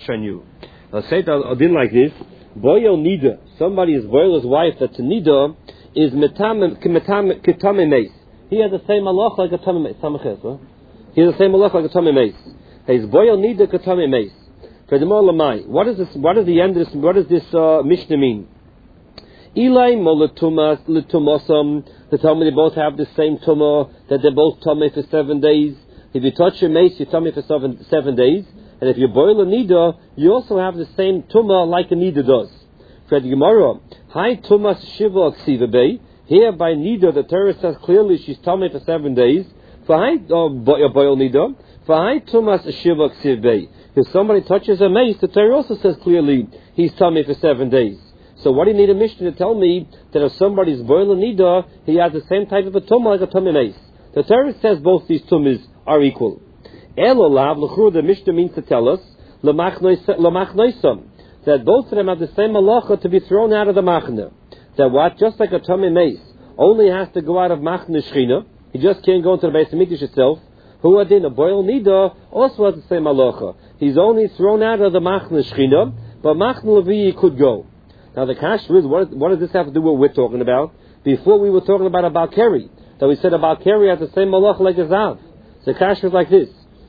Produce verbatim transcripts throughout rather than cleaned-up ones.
on you. I'll say that I didn't like this. Boyel nida. Somebody is boyel's wife that's a nida is metam ketame meis. He has the same malach like a tame meis. He has the same malach like a tame meis. He's boyel nida ketame meis. What is this? What is the end of this? What does this uh, Mishnah mean? Eli molatumas letumasam. They tell me they both have the same tumah, that they're both tummy for seven days. If you touch your mace, you're tummy for seven seven days. And if you boil a nida, you also have the same tumah like a nida does. For the Gemara, hi tumas shiva ksiva bay. Here by nida, the Torah says clearly she's tummy for seven days. For hi uh, boil nida, for hi tumas shiva ksiva bay. If somebody touches a mace, the Torah also says clearly he's tummy for seven days. So what do you need a Mishnah to tell me that if somebody's boiling nida, he has the same type of a tumah like a tummy mace? The Torah says both these tumahs are equal. Elolav l'chur, the Mishnah means to tell us l'machnoisam, that both of them have the same malacha to be thrown out of the machne. That what? Just like a tummy mace only has to go out of machne shchina, he just can't go into the Beis Hamikdash itself. Who adin a boil nida also has the same malacha. He's only thrown out of the machne shchina, but machne levi could go. Now the kasha is, what, what does this have to do with what we're talking about? Before we were talking about a balkari, that we said a balkari has the same malach like a zav. So the kasha is like this.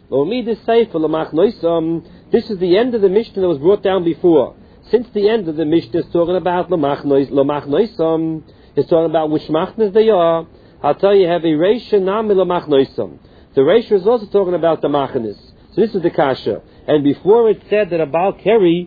This is the end of the Mishnah that was brought down before. Since the end of the Mishnah is talking about lamachnoisam, it's talking about which machnas they are. I'll tell you, have a reisha nami lamachnoisam. The reisha is also talking about the machnas. So this is the kasha. And before it said that a balkari,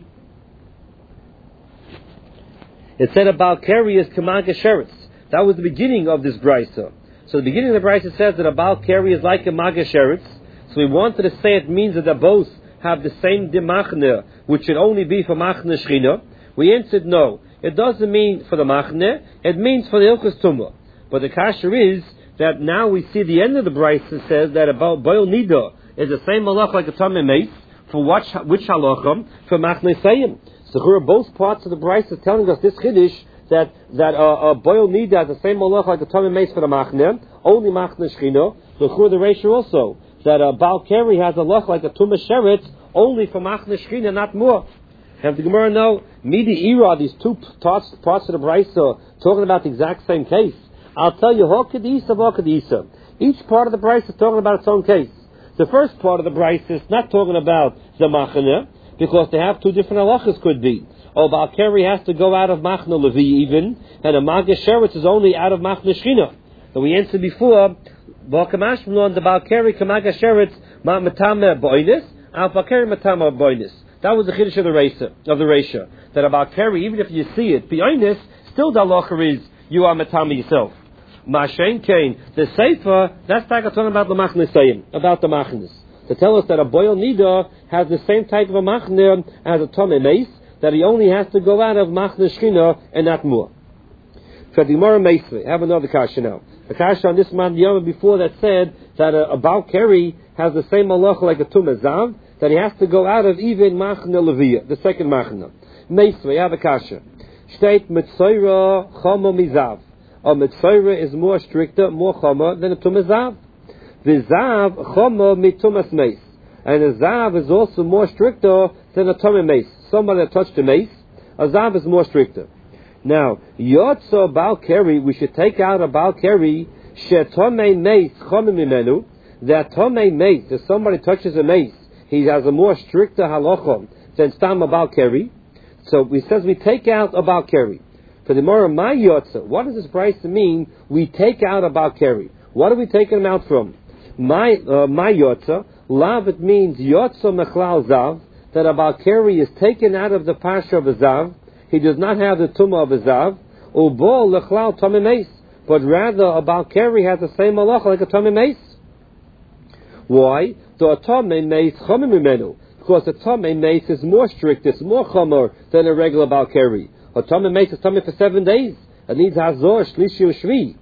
it said about Keri is Kamaga Sheretz. That was the beginning of this Brisa. So the beginning of the Brisa says that about Keri is like a Maga Sheretz. So we wanted to say it means that they both have the same Dimachne, which should only be for Machne Shchina. We answered no. It doesn't mean for the Machne, it means for the Ilchus Tumah. But the kasha is that now we see the end of the Brisa says that about Boil Nida is the same malach like a Tameh Meis. For which, which halacham? For Machne Sayim. So here are both parts of the Brisa is telling us this chiddush that that uh, uh, boil nida has the same malach like the tummy mace for the machne, only machne shchina. The chur the ratio also that uh, Baal Keri has a lach like a tumah sheretz, only for machne shchina, not more. Have the Gemara know midi ira, these two parts parts of the Brisa talking about the exact same case? I'll tell you hakadisa hakadisa. Each part of the Brisa is talking about its own case. The first part of the Brisa is not talking about the machne, because they have two different halachas could be. Oh, Balkari has to go out of Machna Levi even, and a Maga Sheretz is only out of Machna Shchina. So we answered before, Balkamashmalon, the Balkari Kamaga Sheretz, Matama Boinis, Al Balkari Matama Boinis. That was the Chiddush of the Reisha, of the Reisha. That a Balkari, even if you see it, Boinis, still the halacha is, you are Matama yourself. Mashen Kain, the Sefer, that's like talking about the Machna Sayim, about the Machnas. To tell us that a boil nida has the same type of a machne as a tomei mace, that he only has to go out of machne shchina and not more. For the Gemara Meisve, have another kasha now. The kasha on this man Yom before that said that a, a Baal Keri has the same malach like a tumah zav, that he has to go out of even machne leviyah, the second machne. Meisve, have a kasha. State mitzayra chama mizav. A mitzayra is more stricter, more chama than a tumah zav. The zav chama mitumas mace, and a zav is also more stricter than a tummy mace. Somebody that touched a mace, a zav is more stricter. Now, yotzo Baal Keri, we should take out a Baal Keri shetomei mace chama mimenu. That tomei mace, if somebody touches a mace, he has a more stricter halacha than stam a Baal Keri. So we says we take out a Baal Keri. For the Gemara, my yotzo, what does this price mean? We take out a Baal Keri. What are we taking him out from? My uh, my yotza, lav, it means yotza mechlal zav, that a Balkari is taken out of the pasha of a zav. He does not have the tumah of a zav, ubol lechlal tamei mace, but rather a Balkari has the same malach like a tamei mace. Why? The tamei mace chamim mimenu, because the tamei mace is more strict, it's more chamor than a regular Balkari. A tamei mace is tamei for seven days. It needs hazor shlishi u'shvi.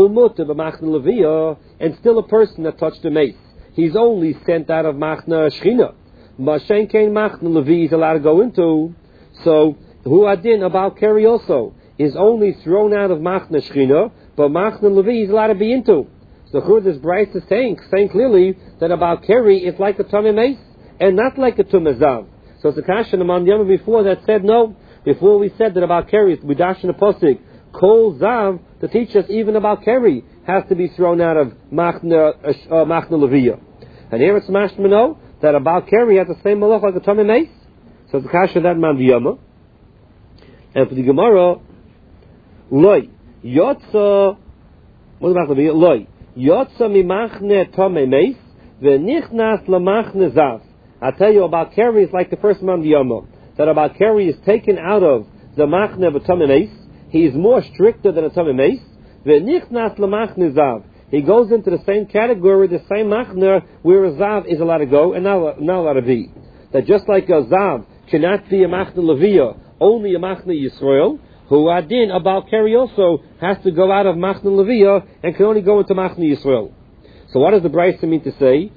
And still a person that touched the mace, he's only sent out of Machna Shchina. Mashen Kain Machna Levi is allowed to go into. So Hu Adin about Keri also is only thrown out of Machna Shchina, but Machna Levi is allowed to be into. So who this Bryce is saying, saying clearly that about Keri is like a Tamei Mace and not like a Tumah Zav. So it's a kasha among the Yama before that said no. Before we said that about Keri, we dash in the posik, Kol Zav, to teach us even about Keri has to be thrown out of Machna uh, Machna Leviyah. And here it's mashmano that about Keri has the same malach like the Tomei Meis. So it's a kasha that man the Yama. And for the Gemara, Loi Yotza, what about Leviyah? Loi Yotza mimachne Tomei Meis v'nichnas lamachne Zav. I tell you about Keri is like the first man the Yama. That about Keri is taken out of the machne of a Tomei Meis. He is more stricter than a Tomei Meis. V'nichnas lamachne Zav. He goes into the same category, the same machne, where a Zav is allowed to go and not, not allowed to be. That just like a Zav cannot be a machne Leviyah, only a machne Yisrael, who adin about Keri also has to go out of machne Leviyah and can only go into machne Yisrael. So what does the Brisa mean to say?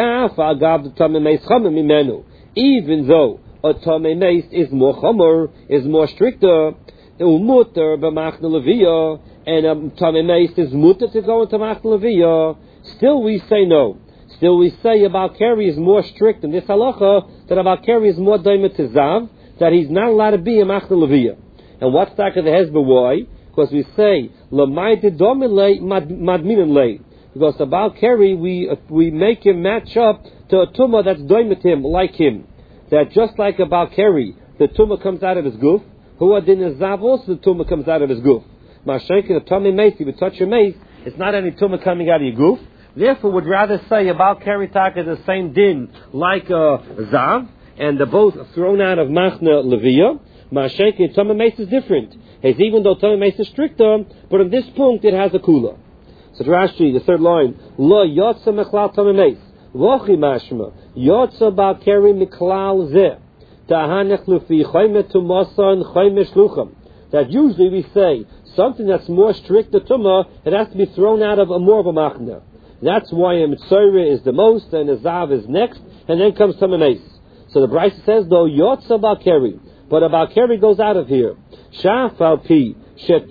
Even though a Tomei Meis is more chomer, is more stricter, umuter b'machne Leviyah, and a Tomei Meis is muter to go into machne Leviyah, still we say no. Still we say about Keri is more strict in this halacha, that about Keri is more doimet to Zav, that he's not allowed to be a machne Leviyah. And what's that of the hezbollah? Why? Because we say l'mayte domile madminen lei. Because about Keri, we uh, we make him match up to a tumah that's doimet him, like him. That just like about Keri, the tumah comes out of his goof. Who adin is Zav, also the tumah comes out of his goof. Mashenkin, the Tomei Meis, if you touch your mace, it's not any tumah coming out of your goof. Therefore, would rather say about Keri Tak is the same din like uh, Zav, and they're both thrown out of Machna Leviyah. Mashenkin, Tomei Meis is different. It's even though Tomei Meis is stricter, but in this point it has a kula. So Rashi, the third line, Lo Yotza Mechlal Tomei Meis, Vochi Mashma, Yotza Ba Keri Miklal Zeh, Tahanech Lufi Choyme Tumasa and Choyme Shlucham. That usually we say something that's more strict, the tumah, it has to be thrown out of a more of a machna. That's why a mitzvah is the most, and a zav is next, and then comes Tomei Meis. So the Brisa says, though Yotza Ba Keri, but a Ba Keri goes out of here. Shaf al pi shet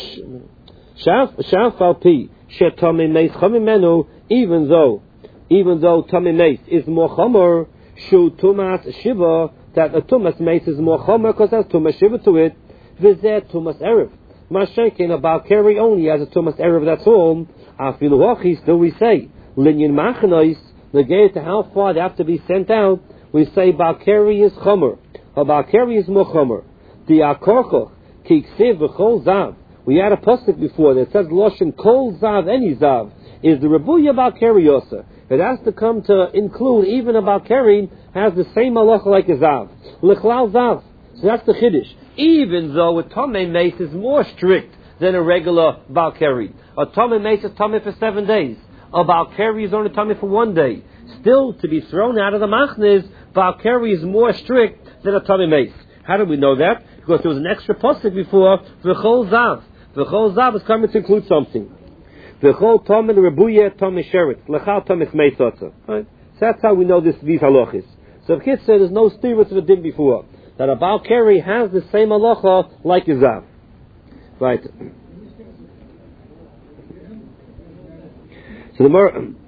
shaf al pi shet Tomei Meis chamimenu. Even though, even though Tomei Meis is more chomer, shu tumas shiva, that a tumas meis is more chomer because there's tumas shiva to it. V'zeh tumas erev. Mashenkin a Ba Keri only has a tumas erev. That's all. Afilu hochi, still we say linyan machanois. Negate to how far they have to be sent out. We say Ba Keri is chomer. A Ba Keri is more chomer. The akorchoch ki ksiv v'chol zav. We had a pasuk before that says loshen kol zav any zav is the rebuya Ba Keri yosa. It has to come to include even a Ba Keri has the same halacha like a zav. L'chlal zav. So that's the chiddush. Even though a Tomei Meis is more strict than a regular Ba Keri. A Tomei Meis is Tomei for seven days. A Ba Keri is only Tomei for one day. Still, to be thrown out of the machnes, Ba Keri is more strict than a Tomei Meis. How do we know that? Because there was an extra pasuk before, V'chol Zav. V'chol Zav is coming to include something. V'chol Tomei Rebuye Tomei Sheretz. L'chal Tomei Meis Otza. Right? So that's how we know this, these halachas. So the kid said there's no stira to the din before. That a Ba Keri has the same halacha like a Zav. Right. So the more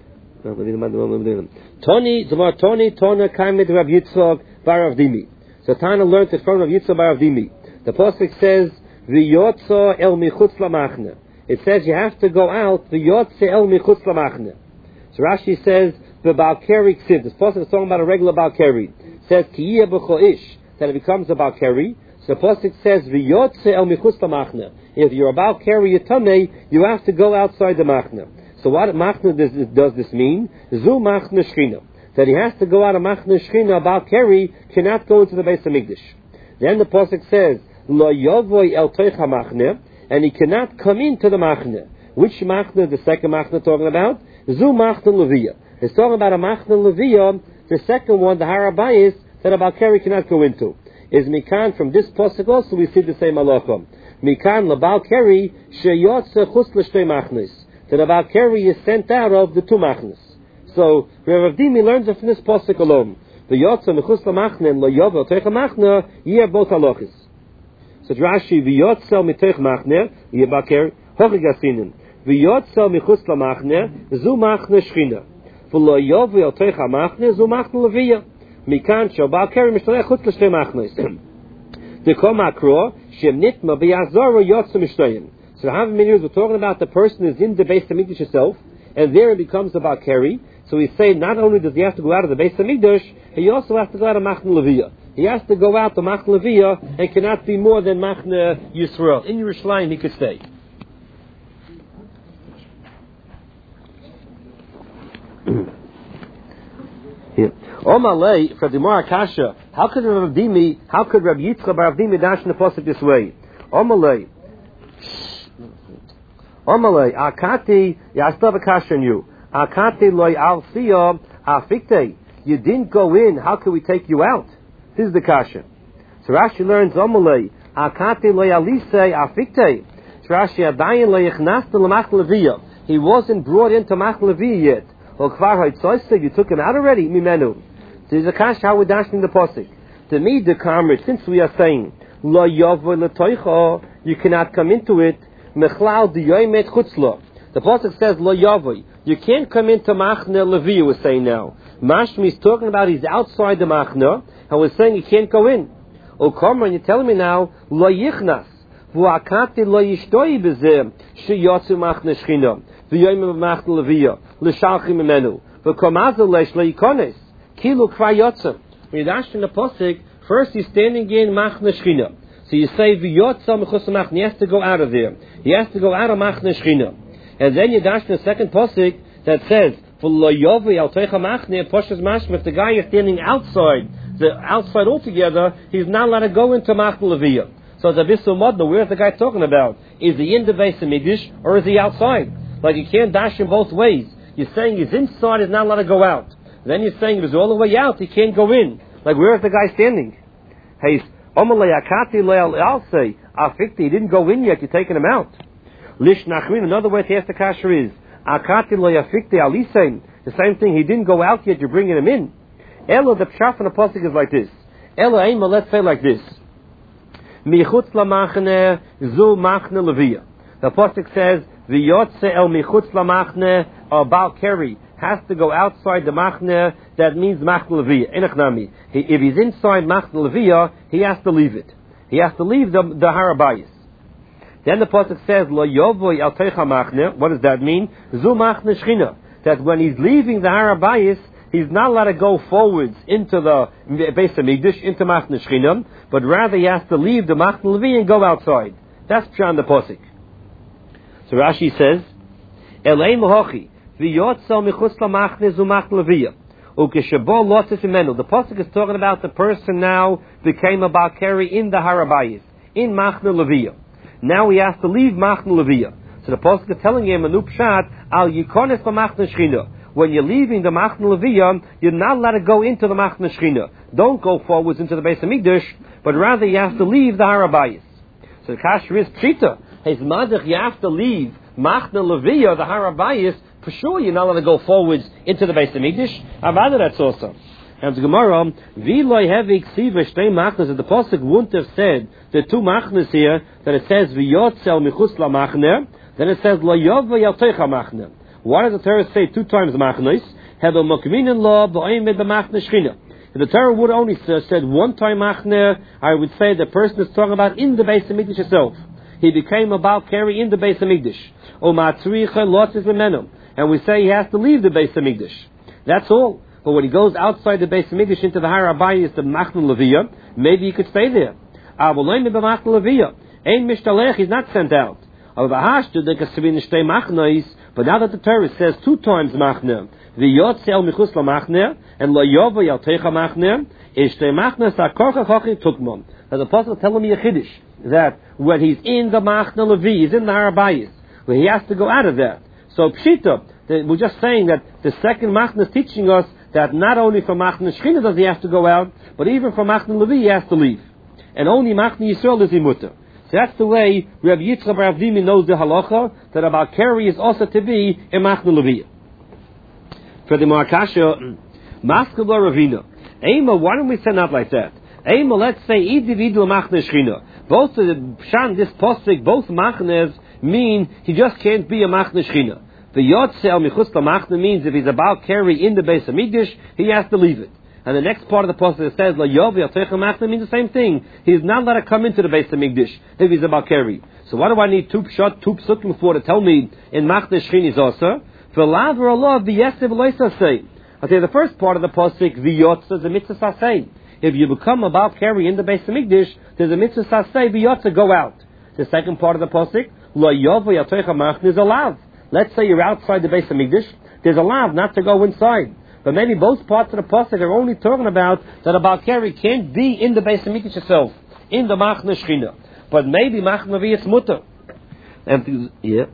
Tony, the more Tony, Tona Kaimed Rav Yitzchak Bar Avdimi. So Tana learned it from Rav Yitzchak Bar Avdimi. The pasuk says V'yotza el michutz lamachne. It says you have to go out V'yotza el michutz lamachne. So Rashi says the Ba Keri ksiv. This pasuk is talking about a regular Ba Keri. It says Kiyeh b'choish, that it becomes a Ba Keri. So the pasuk says V'yotza el michutz lamachne. If you're about Keri Yatamei, you have to go outside the machne. So what machne does, does this mean? Zu machne shchina. That he has to go out of machne shchina. About Keri cannot go into the Beis Hamikdash. Then the pasuk says Lo yovoy el toich hamachne, and he cannot come into the machne. Which machne? The second machne talking about Zu machne Leviyah. It's talking about a machne Leviyah. The second one, the Harabayis, that a Ba Keri cannot go into. Is mikan from this pasuk also we see the same halacha. Mikan la Ba Keri sheyotze chutz l'shtei machnes. That a Ba Keri is sent out of the two machnes. So Rav Avdimi learns it from this pasuk alone. The yotze mechutz lamachne and lo yovel teich machne yeh both halachis. So Rashi v'yotze miteich machne yeh Ba Keri hochig asinin. V'yotze mechutz lamachne zu machne shchina. V'lo yovel teich machne zu machne Leviyah. Mikan shel Baal Keri Mishtalech Chutz L'Shtei Machnos. The Komakro Shem Nitma B'Yazara Yotza Mishtayim. So how many years we're talking about the person is in the Beis Hamikdash itself, and there it becomes a Baal Keri. So we say not only does he have to go out of the Beis Hamikdash, he also has to go out of Machne Leviyah. He has to go out to Machne Leviyah and cannot be more than Machne Yisrael. In Yerushalayim he could stay. Here. Omalei for the Gemara Kasha. How could Rav Dimi? How could Rabbi Yitzchak Bar Dimi dash in the pasuk this way? Omalei. Omalei. Akati yastav Kasha you. Akati loy al siya afikte. You didn't go in. How could we take you out? This is the Kasha. So Rashi learns Omalei. Akati loy alise afikte. So Rashi adayin loy ichnasta l'mach leviyah. He wasn't brought into Mach Leviyah yet. You took him out already, Mimenu. So there's a kash how we're dashing the posik. To me, the kamrit, since we are saying Lo Yavoy L'Toicha, you cannot come into it. Mechlal D'Yoymet Chutzla. The posik says Lo Yavoy. You can't come into Machne Levi. We're saying now. Mashmi is talking about he's outside the Machne, and we're saying he can't go in. O Kamran, you're telling me now Lo Yichnas. V'akati Lo Yishtoi B'Zeh Sheyotzu Machne Shchina. V'yoyim Machne Levi. L'shalchim imenu. V'komazel leish leikones. Kilu kvayotzim. When you're dashing the posik, first he's standing in Machne Shchina. So you say v'yotzim mechus Machne. He has to go out of there. He has to go out of Machne Shchina. And then you dash the second posik that says v'lo yovi al teicha Machne. Poshas mashma. If the guy is standing outside, the outside altogether, he's not allowed to go into Machne Leviyah. So the Bissel Modna, where's the guy talking about? Is he in the Beis Hamikdash or is he outside? Like you can't dash him both ways. You're saying he's inside, he's not allowed to go out. Then you're saying he's all the way out, he can't go in. Like where is the guy standing? Hey, Omalei Akati Leal Alse, Afikti, he didn't go in yet, you're taking him out. Lish Nachmin, another way to ask the kasher is Akati Leafikti Alisein, the same thing, he didn't go out yet, you're bringing him in. Ella, the pshaf and the pasuk is like this. Ella Eima, let's say like this. Michutz Lamachne, Zu Machne Leviyah. The pasuk says, V'yotze el michutz lamachne, or Baal Keri, has to go outside the machne, that means Machne Leviyah. Enochnami. If he's inside Machne Leviyah, he has to leave it. He has to leave the, the Harabayis. Then the pasuk says, Lo yovoy al teicha machne. What does that mean? Zu Machne Shchina. That when he's leaving the Harabayis, he's not allowed to go forwards into the Beis Hamikdash, into Machne Shchina, but rather he has to leave the Machne Leviyah and go outside. That's beyond the pasuk. So Rashi says, Elei mohochi, v'yotzel michutz lamachne zu Machne Leviyah, ukeshabo lotzes imenu. The pasuk is talking about the person now became a Baal Keri in the Harabayis, in Machne Leviyah. Now he has to leave Machne Leviyah. So the pasuk is telling him a new pshat, al yikones b'Machne Shchina. When you're leaving the Machne Leviyah, you're not allowed to go into the Machne Shchina. Don't go forwards into the Beis Hamikdash, but rather you have to leave the Harabayis. So the kasher is pshita. His mother, you have to leave Machne Leviyah, the Harabayis. For sure, you're not allowed to go forwards into the Beis Hamikdash. Avada, that's also. And the Gemara, V'loi hevi ksiva shtei machnes, and the pasuk wouldn't have said the two machnes here, that it says v'yotzel michutz lamachne, then it says lo yovei al teicha machne. Why does the Torah say two times machnes? Have a mokminin lo b'oimed b'machne shchina. If the Torah would only said one time machne, I would say the person is talking about in the Beis Hamikdash itself. He became a Baal Keri in the Beis Hamikdash. O matzricha lotzes memenu. And we say he has to leave the Beis Hamikdash. That's all. But when he goes outside the Beis Hamikdash into the Harabayis, the Machne Leviyah, maybe he could stay there. Avoloim b'Machne Leviyah. Ein mishtalech, he's not sent out. But now that the Torah says two times Machne, v'yotze el michutz lamachne, and lo yovei al teicha machne, is shtei machne sakorcha chochi tukmon. Now the apostle is telling me a chiddush, that when he's in the Machne Levi, he's in the Harabayis, where he has to go out of that. So pshita, we're just saying that the second Machne is teaching us that not only from Machne Shchina does he have to go out, but even from Machne Levi he has to leave. And only Machne Yisrael is imuta. So that's the way Rabbi Yitzchak Bar Avdimi knows the halacha, that a Baal Keri is also to be in Machne Levi. For the Markasha, Maskala Ravina. Ema, why don't we send out like that? Ema, let's say, individual Machne Shchina. Both of the Pshan, this posik, both Machnes mean he just can't be a Machne Shchina. The Yotze el michutz lamachne means if he's a Baal Keri in the Beis Hamikdash, he has to leave it. And the next part of the pasuk that says, La Yovi Yalteicha Machne means the same thing. He's not allowed to come into the Beis HaMikdash if he's a Balkari. So why do I need two pshat, two psukim for to tell me in Machne Shchini is also? For Lav or Allah, V'yesev Loisasei. I'll tell you the first part of the pasuk, V'yotza, is a mitzvah sasei. If you become a Balkari in the Beis HaMikdash, there's a mitzvah sasei, V'yotza, go out. The second part of the pasuk, La Yovi Yalteicha Machne is a lav. Let's say you're outside the Beis HaMikdash, there's a lav not to go inside. But maybe both parts of the pasuk are only talking about that a Balkari can't be in the Beis HaMikdash itself, in the Machne Shchina. But maybe Machne V'yis Mutter. And yeah.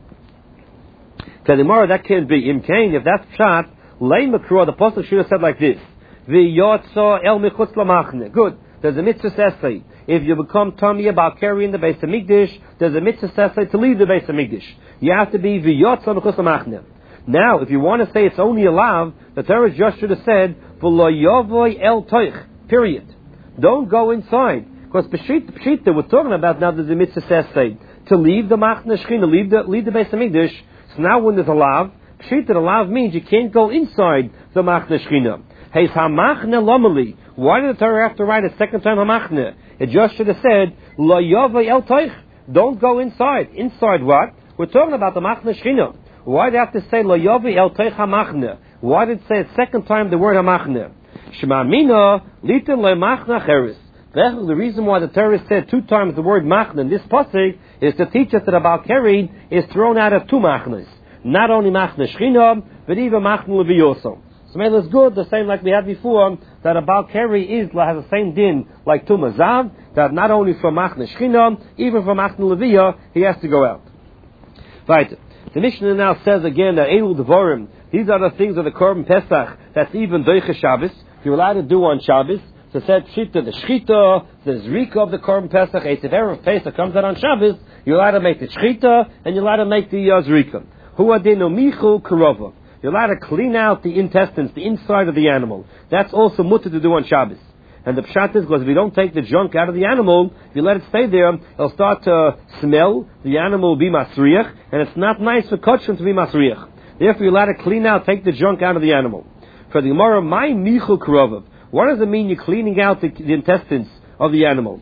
So the Gemara, that can't be. Im Kain, if that's pshat, Lei Makruah, the pasuk should have said like this: V'yotza el michutz lamachne. Good. There's a mitzvah sesay. If you become Tamiyah Balkari in the Beis HaMikdash, there's a mitzvah sesay to leave the Beis HaMikdash. You have to be V'yotza michutz lamachne. Now, if you want to say it's only a lav, the Torah just should have said, V'lo yovoy el toich, period. Don't go inside. Because Pshita, we're talking about now there's a mitzvah sesay to leave the Machne Shchina, leave the, leave the Beis HaMikdash. So now when there's a lav, Pshita, the lav means you can't go inside the Machne Shchina. Hey, Hamachne lomeli. Why did the Torah have to write a second time Hamachne? It just should have said, Lo yovoy el toich. Don't go inside. Inside what? We're talking about the Machne Shchina. Why did they have to say Lo Yovi El Teich HaMachne? Why did it say a second time the word HaMachne? Shema Mina Litin Le Machne Cheres. The reason why the Torah said two times the word Machne in this pasuk is to teach us that a Balkari is thrown out of two Machnes. Not only Machne Shchina, but even Machne Leviyoso. So maybe it's good, the same like we had before, that a Balkari is, has the same din like Tumazav, that not only from Machne Shchina, even from Machne Leviyah, he has to go out. Right. The Mishnah now says again that Eil Devorim, these are the things of the Korban Pesach that's even Doiche Shabbos, you're allowed to do on Shabbos. So it said Pshita, the Shchita, the Zrika of the Korban Pesach, Eitz Erev Pesach comes out on Shabbos, you're allowed to make the Shchita, and you're allowed to make the uh, Zrika. Hu Adenu Michu Karova. You're allowed to clean out the intestines, the inside of the animal. That's also mutter to do on Shabbos. And the pshat is because if you don't take the junk out of the animal, if you let it stay there, it'll start to smell, the animal will be masriach, and it's not nice for kosher to be masriach. Therefore, you're allowed to clean out, take the junk out of the animal. For the Gemara, my michul karovav. What does it mean you're cleaning out the, the intestines of the animal?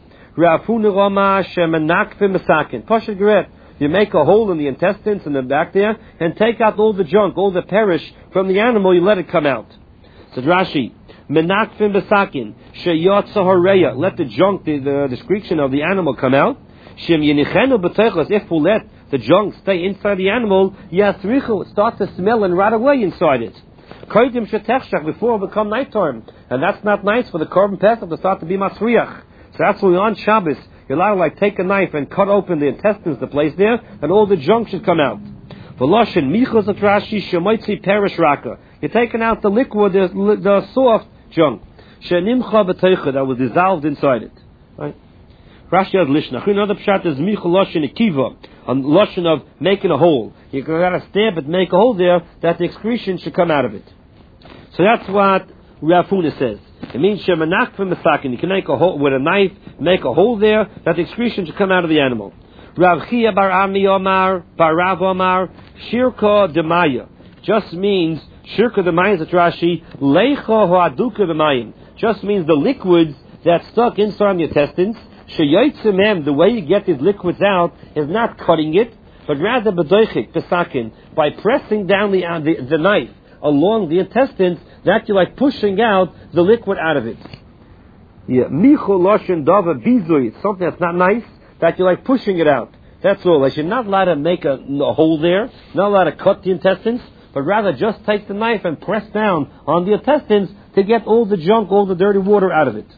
You make a hole in the intestines in the back there, and take out all the junk, all the perish from the animal, you let it come out. So Rashi, Menakfim besakin, sheyotza horeya. Let the junk, the, the description of the animal come out. Shem yenichenu b'teichos. If we let the junk stay inside the animal, yasrichu, it starts to smell and rot away inside it. Koidim shetechshach, before it become nighttime, and that's not nice for the Korban Pesach to start to be masriach. So that's why on Shabbos you're allowed to like take a knife and cut open the intestines, the place there, and all the junk should come out. V'loshen michos at Rashi shemoitzi perish raka. You're taking out the liquid, the, the soft junk. Shenimcha b'teicha, that was dissolved inside it. Right? Rashi has lishna. Another pshat is michol loshen ikiva, a loshen of making a hole. You gotta stab it, make a hole there, that the excretion should come out of it. So that's what Rav Huna says. It means shemanach from the sakin. You can make a hole with a knife, make a hole there, that the excretion should come out of the animal. Rav Chia bar Ami Omar, bar Rav Omar, shirka demaya. Just means shirka demaya is Rashi, leicha hoaduka demayim. Just means the liquids that stuck inside the intestines. Sheyotzimem, the way you get these liquids out is not cutting it, but rather bedoichik, pesakin, by pressing down the, uh, the the knife along the intestines, that you're like pushing out the liquid out of it. Yeah, michol loshen dava bizui, something that's not nice, that you're like pushing it out. That's all. Like you're not allowed to make a, a hole there, not allowed to cut the intestines, but rather just take the knife and press down on the intestines to get all the junk, all the dirty water out of it.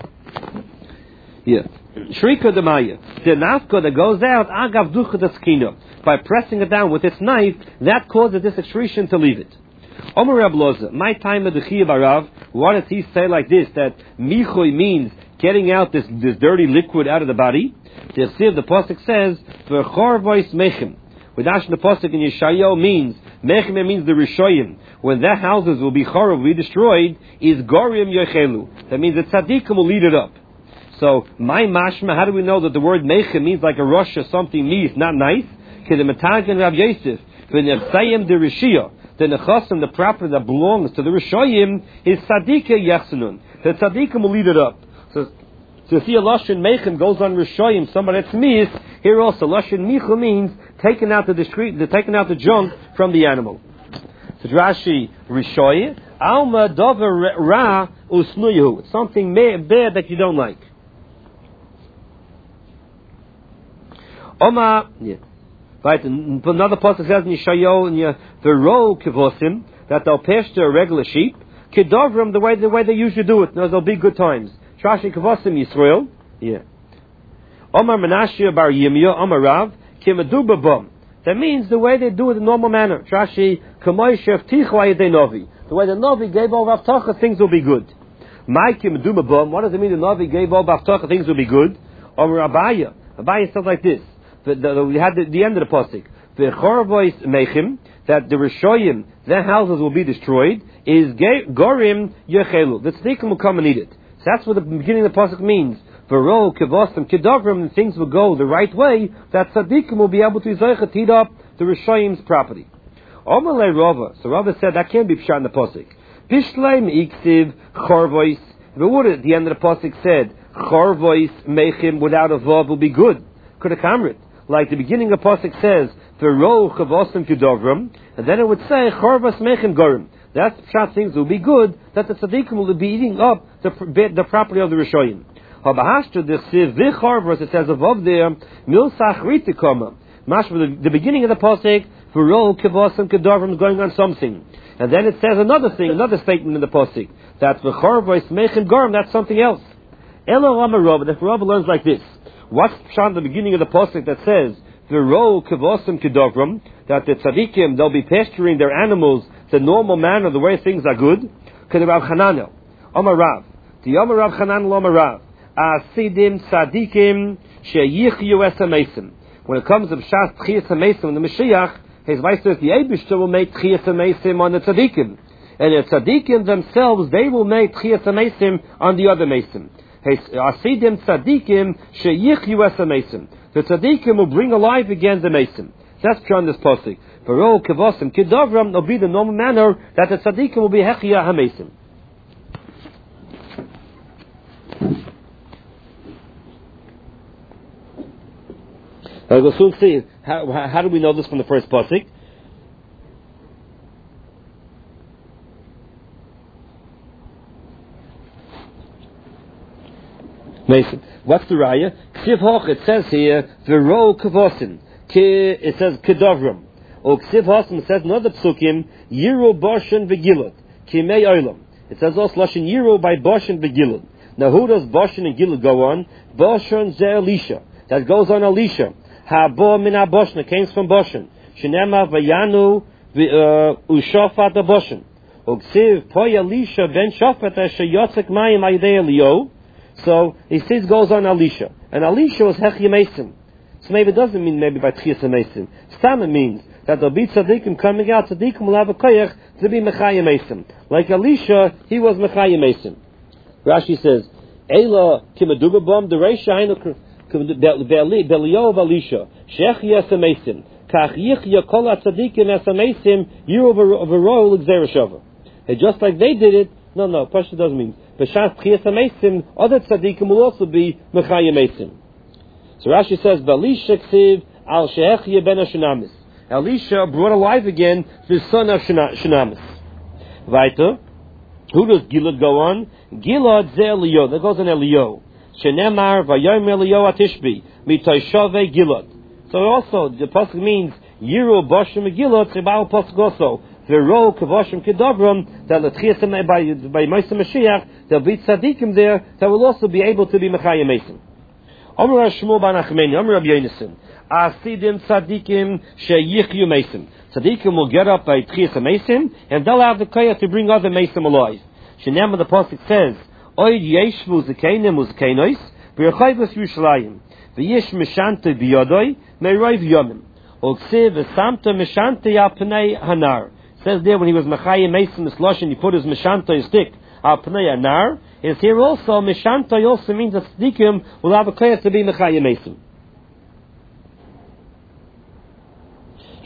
Yeah. Shrika demaya. The nafka that goes out, agav ducha deskina. By pressing it down with its knife, that causes this excretion to leave it. Omer Reb Loza, my time of the Chiya Barav, what does he say like this, that michoy means getting out this, this dirty liquid out of the body? The Chsiv, the Pasuk says, v'chor voice mechem. With Ash the Pasuk in Yeshayahu means, mechem means the Rishoyim. When their houses will be chorov, will be destroyed, is gorim yochelu. That means the tzaddikim will lead it up. So, my mashma, how do we know that the word mechem means like a rush or something means not nice? Because the Matagan Rav Yosef, when Nefsayim the Rishiyah, the nechasim, the property that belongs to the Rishoyim, is tzadika yechsanun. The tzadikim will lead it up. So, so you see a lashon meichem goes on Rishoyim, somebody that's mis. Here also, lashon micha means taking out the discreet, the taking out the junk from the animal. So Rashi Rishoyim, alma dover ra usnuyu. It's something bad that you don't like. Oma, yeah. Right, and another passage says in Yeshayahu, in the row kivosim, that they'll pasture a regular sheep, kidovrim, the way the way they usually do it. There'll be good times. Trashi kivosim Yisrael, yeah. Omar Menashe bar Yirmiyah, Omar Rav, kimaduba bom. That means the way they do it in normal manner. Trashi kamoy shevtichu ayedei novi. The way the novi gave over avtacha, things will be good. My kimaduba bom. What does it mean? The novi gave over avtacha, things will be good. Omar Abaya. Abaya says like this. The, the, we had the, the end of the pasuk. The chorvois mechim, that the Rishoyim, their houses will be destroyed, is gorim yechelu. The tzaddikim will come and eat it. So that's what the beginning of the pasuk means. V'ro kevostim kedavrim, and things will go the right way. That tzaddikim will be able to zeichet eat up the Rishoyim's property. Omalei Rava. So Rava said that can't be pshat in the pasuk. Bishleim iksiv chorvois. If it would at the end of the pasuk said chorvois mechim without a vav will be good. Could have kamrit. Like the beginning of Pasuk says, "V'ro chavosim kudovrim," and then it would say, "Chorvas mechem gorim." That's pshat things will be good that the tzaddikim will be eating up the the property of the Rishoyim. Habahashta the siv v'chorvas, it says above there, milsach ritikoma. Mash the, the beginning of the Pasuk, "V'ro chavosim kudovrim" is going on something, and then it says another thing, another statement in the Pasuk that v'chorvas mechem gorim, that's something else. Elo Rama Rav, if Rav learns like this. What's pshat the beginning of the pasuk that says v'ro kevosim kedavram, that the tzaddikim they'll be pasturing their animals the normal manner, the way things are good? K'de Rav Chananel, Amar Rav, the Amar Rav Chananel Amar Rav, asidim tzaddikim sheyichyu esamesim. When it comes to pshat tchiyas hamesim, the Mashiach, his vice says the Eibishter will make tchiyas hamesim on the tzaddikim, and the tzaddikim themselves they will make tchiyas hamesim on the other mesim. Asidim tzaddikim sheyichyu esamesim. The tzaddikim will bring alive again the mesim. That's pure on this pasuk. V'ro kevosim kidavram will be the normal manner that the tzaddikim will be hechiyah hamesim. I will soon see how, how, how do we know this from the first pasuk. Mason. What's the raya? Ksiv hoch, it says here, v'ro kavosin. It says kedavram. Or ksiv hosim, it says another psukim, yiru boshen v'gilad. Kimei oilam. It says also lashon yiru by boshen v'gilad. Now who does boshen and gilad go on? Boshen ze Elisha. That goes on Elisha. Habo min ha-boshen, it came from boshen. Shenema v'yanu u'shofat ha-boshen. Or ksiv poi Elisha ben shofat asher yotzek mayim ayidei Eliyahu. So he says goes on Elisha, and Elisha was hechiyah mesim. So maybe it doesn't mean maybe by tchiyas mesim. Stam it means that there'll be tzaddikim coming out. Tzaddikim will have a koyach to be mechayah mesim. Like Elisha, he was mechayah mesim. Rashi says, "Ela kimaduba bom dereisha hainu be'eliyov Elisha shechiyas mesim kach yichya kol tzaddikim esamesim yiru v'ro l'gzereshava." Just like they did it. No, no, Pasha doesn't mean. B'shas tchiyas hamesim, other tzaddikim will also be mechayah mesim. So Rashi says, "Elisha ksiv al she'echiyah ben Shunamis." Elisha brought alive again the son of Shunamis. Weiter, who does Gilad go on? Gilad ze Eliyahu. That goes on Eliyahu. Shenemar v'yom Eliyahu atishbi mitoshave Gilad. So also the pasuk means yiru boshem Gilad. Sebal pasuk also. V'ro kavashim kedavram, that the tchiyas by by Moshe Mashiach, there'll be tzaddikim there that will also be able to be mechayah mesim. Amar Shmuel bar Nachmani, Amar Rabbi Yonasan, asidim tzaddikim sheyichyu mesim. Tzaddikim will get up by tchiyas mesim, and they'll have the kaya to bring other mesim alive. Shenema the pasuk says, Oid yeshvu zekeinim uzkeinois b'yachayvus Yerushalayim v'yish mishante b'yodoi me'roiv yomim uksiv v'samta mishante al pnei hanar. Says there when he was mechayim mesim misloshin, he put his mishanta stick al pnei hanar. Is here also mishanta also means that tzaddikim will have a koyach to be mechayim mesim.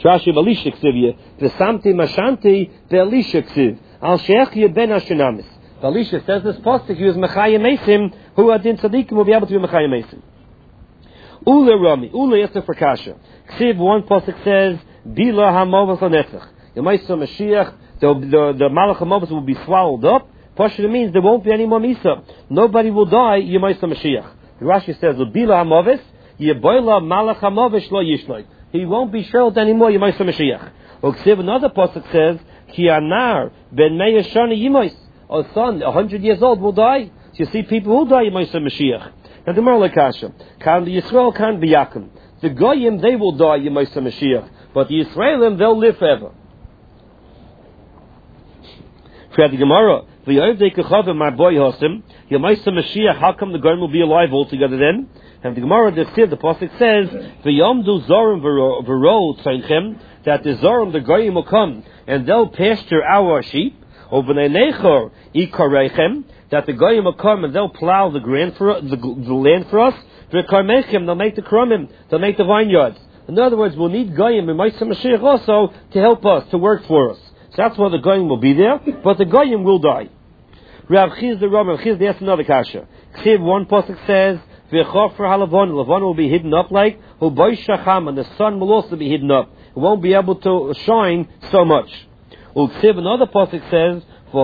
Rashi Belisha Ksivya, V'samti Mashanti Belisha Ksiv, Al Shechya Ben Ashinamis. Belisha says this pasuk, he was Mechayim Mesim, who Adin Tzadikim will be able to be Mechayim Mesim. Ule Rami, Ule Yisra for Kasha. Ksiv, one pasuk says, Bila HaMovas LaNetzach. Yemaisa Mashiach, the, the, the Malach HaMovas will be swallowed up. Pashut means there won't be any more Misa. Nobody will die, Yemaisa Mashiach. The Rashi says, Bila HaMovas, Yeboila Malach HaMovas Lo Yishloi. He won't be shelled anymore, Yemaisa Mashiach. Ksiv, another pasuk says, Ki Anar Ben Meir Shani Yemais. A son, a hundred years old, will die. So you see people who die, Yemaisa Mashiach. Now the Merla Kasha, Kan the Yisrael can be Yakim. The Goyim, they will die, Yemaisa Mashiach. But the Yisraelim, they'll live forever. For the Gemara, V'yovdei Kechavim, my boy Hosim, Yemaisa Mashiach, how come the Goyim will be alive altogether then? And the Gemara, the Siv, the Pasuk says, V'yomdu Zorim V'ro Tzenchem, that the Zorim, the Goyim will come, and they'll pasture our sheep. Nechor ikarechem, that the goyim will come and they'll plow the ground for the, the land for us. V'karmechem, they'll make the krumim, they'll make the vineyards. In other words, we'll need goyim and Ma'aseh Mashiach also to help us, to work for us. So that's why the goyim will be there, but the goyim will die. Rav Chiz the Ram, Rav Chiz they asked another kasha. Ksiv one pasuk says, V'chofer halavon, Lavon will be hidden up like Huboy Shacham, and the sun will also be hidden up. It won't be able to shine so much. Uksiv, another pasuk says,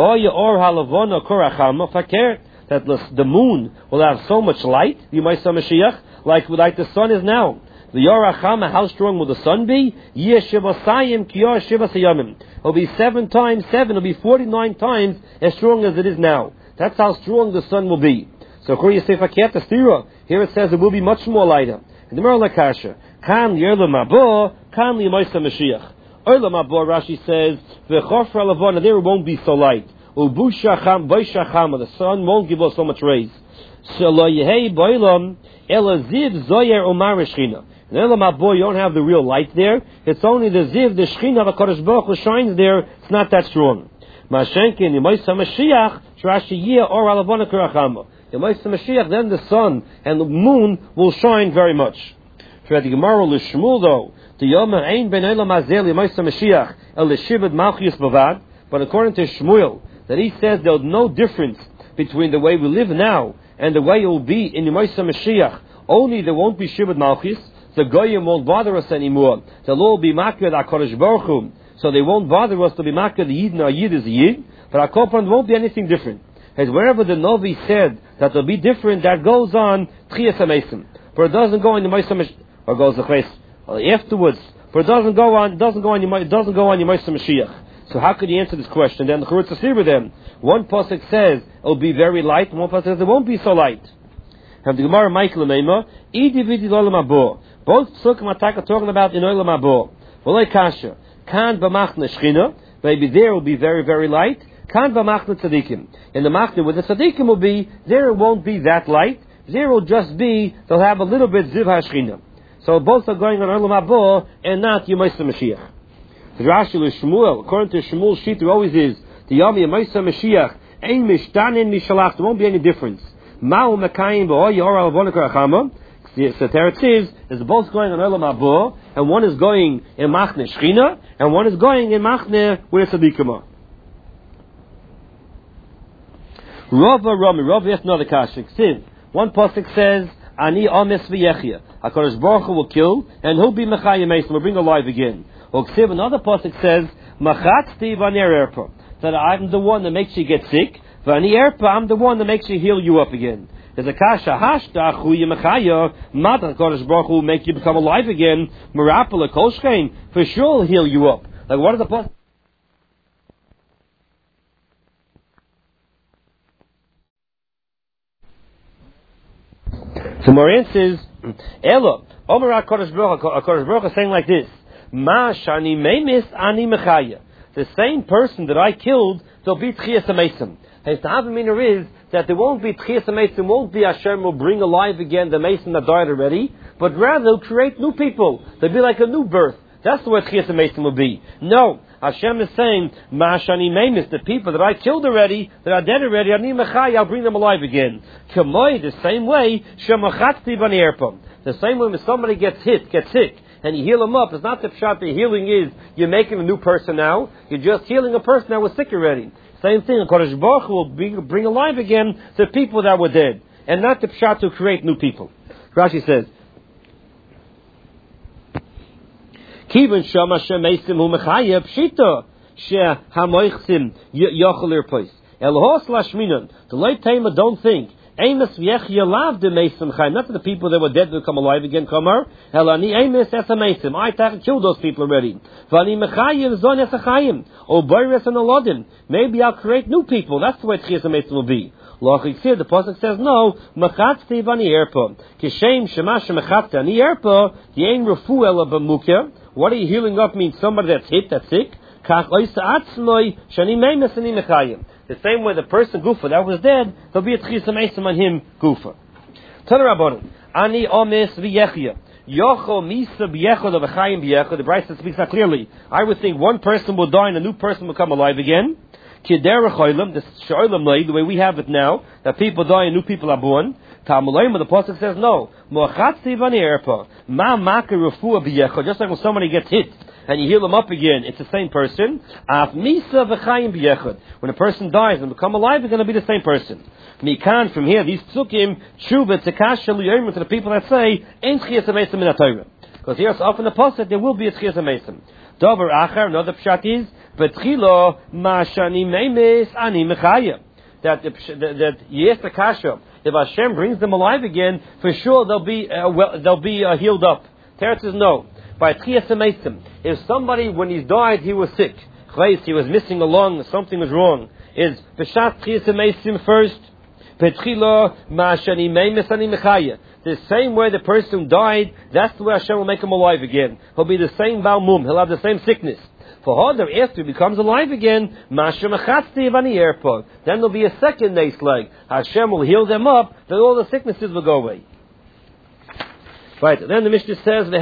or halavona korachama fakir, that the moon will have so much light, Yemaisa Mashiach, like like the sun is now. The yorachama, how strong will the sun be? Yeshivasayim kiyar shivasayamim. It'll be seven times seven. It'll be forty-nine times as strong as it is now. That's how strong the sun will be. So according to Sefer Keta Stira, here it says it will be much more lighter. And the Merla Kasha, Kan yerlam abo, Kan Yemaisa Mashiach. Olam Abba, Rashi says, V'chofra Lavona, there won't be so light. Ubushacham, Boishacham, the sun won't give us so much rays. Shelo Yehei Boilam, Ela Ziv Zoyer Umar Shechina. In Olam Abba, you don't have the real light there. It's only the Ziv, the Shechina, the Kodesh Baruch Hu shines there. It's not that strong. Mashenkin, Yemaisa Mashiach, Rashi Yeh Or Alavona Kurachama. Yemaisa Mashiach, then the sun and the moon will shine very much. For the Gemara L'Shmuel though, the Yoma Ein Ben Olam Hazel Yemaisa Mashiach El Shibud Malchus Bavad. But according to Shmuel, that he says there's no difference between the way we live now and the way it will be in Yemaisa Mashiach. Only there won't be Shibud Malchus. The Goyim won't bother us anymore. The law will be Makir HaKadosh Baruch Hu. So they won't bother us to be Makir the Yid, and our Yid is a Yid. But our Kopan won't be anything different. As wherever the Novi said that will be different, that goes on Tchias HaMesim. But it doesn't go in Yemaisa Mashiach, or goes the Ches afterwards. But it doesn't go on. Doesn't go on. It doesn't go on Yemaisa Mashiach. So how could you answer this question? Then the Churutz Asir them. One pasuk says it'll be very light, and one pasuk says it won't be so light. Have the Gemara Michael Meima, Idi Vidi Olam Haba. Both psukim are talking about in Olam Haba. V'lei kasha kan b'machna shchina. Maybe there will be very very light. Kan b'machna tzadikim. In the machna where the tzadikim will be, there it won't be that light. There will just be they'll have a little bit ziv hashchina. So both are going on Olam Haba and not Yemaisa Mashiach. The Rashi Shmuel, according to Shmuel's sheet, there always is the Yom Yemaisa Mashiach. Ein mishtanin mishalach. There won't be any difference. Ma'u mekayim b'oy yoral avonakar achama. So Teretz is is both going on Olam Haba, and one is going in Machne Shchina, and one is going in Machne where it's a Dikama. Rava Rami, Rava yes another kashik. Siv. One pasuk says, Ani Ames v'Yechia. HaKadosh Baruch Hu will kill, and he'll be Mechayim Mesim, will bring alive again. Oksiv, another pasuk says, Machatzti v'Aner Erpa. That I'm the one that makes you get sick. V'Ani Erpa, I'm the one that makes you heal you up again. There's a kasha, Hashtach Hu Yemechaya, Mat HaKadosh Baruch Hu will make you become alive again. Merapala Kolshkein, for sure he'll heal you up. Like what are the pasuk? So Moran says, Elo, Omer HaKadosh Baruch Hu, HaKadosh Baruch Hu is saying like this, Ma shani meimis ani mechaya. The same person that I killed, there'll be Tchias HaMesim. His Havamina is that there won't be Tchias HaMesim, won't be Hashem will bring alive again the Mason that died already, but rather he'll create new people. They'll be like a new birth. That's the way Tchias HaMesim will be. No, Hashem is saying, Ma shani meimis, the people that I killed already, that are dead already, ani mechaya, I'll bring them alive again. Kamoi, the same way, Shemachatzi b'Ani Erpam. The same way when somebody gets hit, gets sick, and you heal him up, it's not the pshat. The healing is you're making a new person now. You're just healing a person that was sick already. Same thing. Kodesh Baruch Hu will bring, bring alive again the people that were dead, and not the pshat to create new people. Rashi says, Kivan shama shemeisim hu mechaya pshita she hamoichsim yochel irpois elhos lashminan. The late tamer don't think. Amos v'yechia lav de meisim chayim. Not that the people that were dead will come alive again. Kamar elani amos esa meisim. I thought killed those people already. V'ani mechayim zon esa chayim. O boris and alodim. Maybe I'll create new people. That's the way tchias meisim will be. Lochik the pasuk says no. Mechatzti v'ani erpa. Kishem shema shemechatzi ani erpa. Yein refu ela b'mukeh. What are you healing up means? Somebody that's hit, that's sick. The same way the person Gufa that was dead, there'll be a tchisa meisim on him Gufa. Tell the Rabbanon, Ani omes v'yechia. Yocho misa b'yechod of v'chayim b'yechod. The Brisa speaks that clearly. I would think one person will die and a new person will come alive again. Kidera choylem, the shoylem lay, the way we have it now, that people die and new people are born. Talmulayim, the pasuk says no. Mo'achatzi v'nierpa. Ma maka refuah b'yechod. Just like when somebody gets hit and you heal them up again, it's the same person. Af misa v'chayim b'yechod. When a person dies and become alive, it's going to be the same person. Mikan, from here, these tzukim, tshuva, tzekasha, liyoyim, to the people that say, ein tchias ha-meisim min ha-Torah. Because here, so often the pasuk, there will be a tchias ha-meisim. Dover achar, another pshat is, v'tchilo, ma shani meimis, ani mechaya. That, that, that, yes, the kasha, if Hashem brings them alive again, for sure they'll be, uh, well, they'll be uh, healed up. Teretz says no. By tchias ha-meisim, if somebody, when he died, he was sick, he was missing a lung, something was wrong, is b'shat tchias ha-meisim first, Petchilo ma'ashani meimis ani mechaya. The same way the person died, that's the way Hashem will make him alive again. He'll be the same balmum. He'll have the same sickness. For Hodar, after he becomes alive again, ma'ashem achatzti v'ani erpo. Then there'll be a second nace leg. Hashem will heal them up, then all the sicknesses will go away. Right. Then the Mishnah says,